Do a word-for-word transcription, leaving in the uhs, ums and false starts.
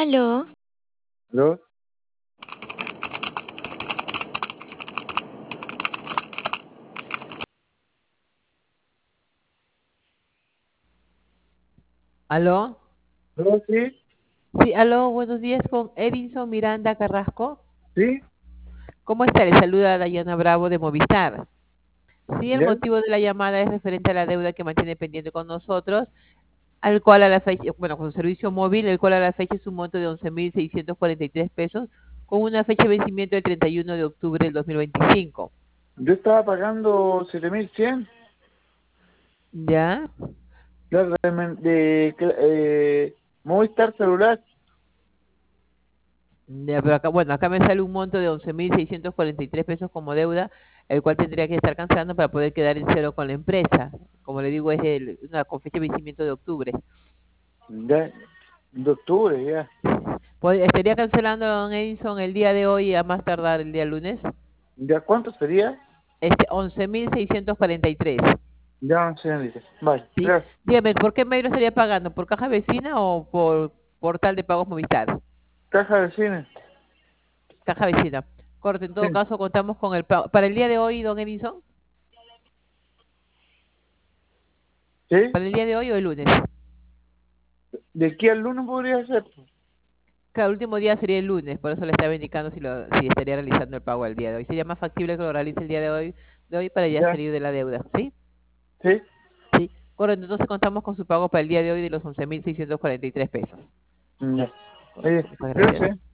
Aló, ¿Aló? ¿Aló? ¿Aló? ¿Sí? Sí, aló, buenos días con Edinson Miranda Carrasco. ¿Sí? ¿Cómo está? Le saluda Dayana Bravo de Movistar. Sí, el ¿Ya? motivo de la llamada es referente a la deuda que mantiene pendiente con nosotros, al cual a la fecha, bueno, con su servicio móvil, el cual a la fecha es un monto de once mil seiscientos cuarenta y tres pesos, con una fecha de vencimiento del treinta y uno de octubre del dos mil veinticinco. Yo estaba pagando siete mil cien ¿Ya? claro, de, men- de cl- eh, Movistar celular. Ya, pero acá, bueno, acá me sale un monto de once mil seiscientos cuarenta y tres pesos como deuda, el cual tendría que estar cancelando para poder quedar en cero con la empresa. Como le digo, es el, una con fecha de vencimiento de octubre. Ya, de octubre, ya. Pues, estaría cancelando, don Edison, el día de hoy, a más tardar el día lunes, ¿Ya cuánto sería? este once mil seiscientos cuarenta y tres. Ya, señorita. Vale, ¿Sí? gracias. Dígame, ¿por qué medio lo estaría pagando? ¿Por caja vecina o por portal de pagos Movistar? Caja de cine. Caja vecina. Corte, en todo Sí. caso, contamos con el pago. Para el día de hoy, don Edison, ¿Sí? para el día de hoy o el lunes. ¿De aquí al lunes podría ser? Claro, el último día sería el lunes, por eso le estaba indicando si, lo, si estaría realizando el pago el día de hoy. Sería más factible que lo realice el día de hoy, de hoy para ya Ya. salir de la deuda, ¿sí? ¿Sí? Sí. Correcto, entonces contamos con su pago para el día de hoy de los once mil seiscientos cuarenta y tres pesos. Ya. Correcto, Oye, muchas gracias. gracias.